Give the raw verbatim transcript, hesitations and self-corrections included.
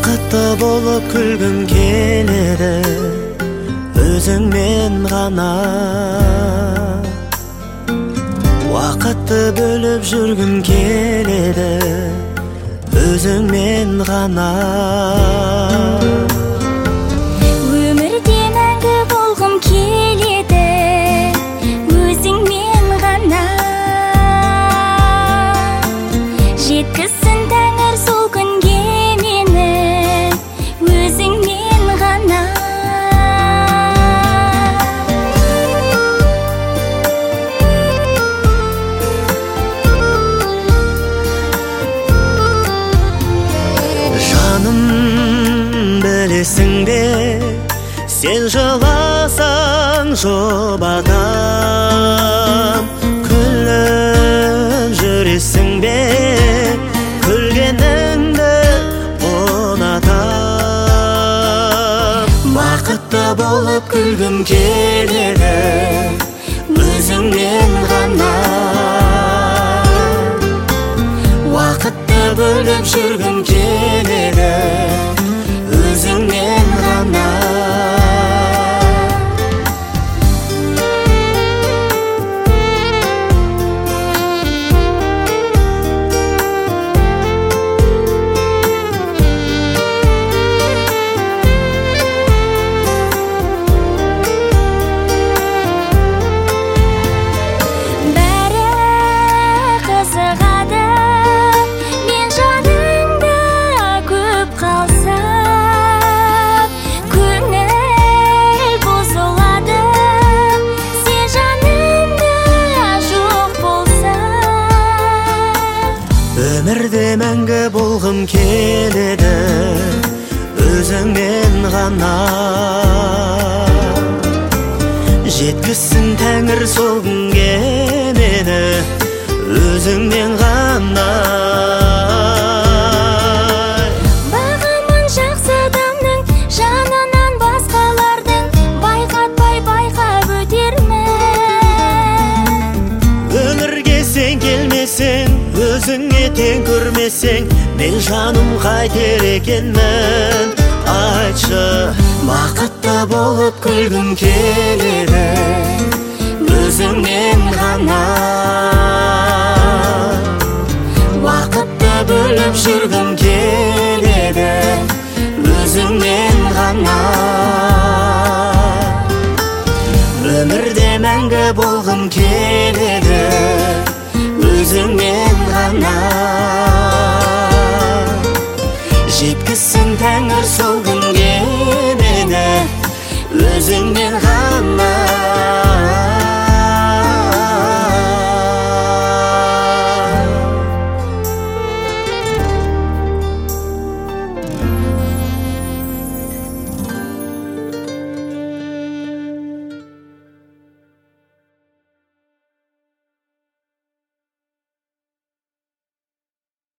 бақытты болып күлгім келеді өзіңмен ғана. Уақытты бөліп жүргім келеді өзіңмен ғана. Өмірде мәңгі болғым келеді өзіңмен ғана. Жеткізсін Тәңір сол күнге мені өзіңмен ғана. Жаным, білесің бе, сен жыласаң жұбатам. Күліп жүресің бе, күлгеніңді ұнатам. Бақытты болып күлгім келеді өзіңмен ғана. Уақытты бөліп жүргім келеді өзіңмен ғана. Өмірде мәңгі болғым келеді өзіңмен ғана. Жеткізсін Тәңір сол күнге мені өзіңмен ғана. Бағамын жақсы адамның жанынан басқалардың байқатпай байқап өтермін. Өмірге сен келмесең, өзіңе тең көрмесең, мен жаным қайтер екенмін. Айтшы, бақытты болып күлгім келеді өзіңмен ғана. Уақытты бөліп жүргім келеді өзіңмен ғана. Өмірде мәңгі болғым келеді өзіңмен ғана. Жеткізсін Тәңір сол күнге мені өзіңмен ғана.